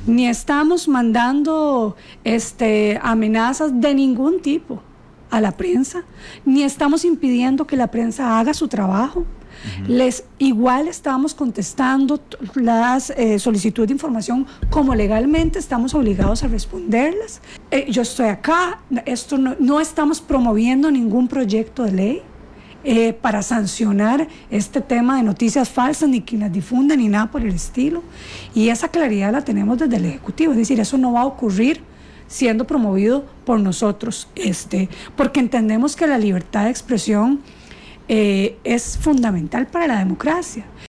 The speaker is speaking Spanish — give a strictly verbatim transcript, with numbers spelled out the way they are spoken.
ni estamos mandando este, amenazas de ningún tipo a la prensa, ni estamos impidiendo que la prensa haga su trabajo. Uh-huh. Les igual estamos contestando las eh, solicitudes de información como legalmente estamos obligados a responderlas. Eh, yo estoy acá, esto no, no estamos promoviendo ningún proyecto de ley eh, para sancionar este tema de noticias falsas, ni quien las difunda, ni nada por el estilo. Y esa claridad la tenemos desde el Ejecutivo, es decir, eso no va a ocurrir siendo promovido por nosotros, este, porque entendemos que la libertad de expresión Eh, es fundamental para la democracia.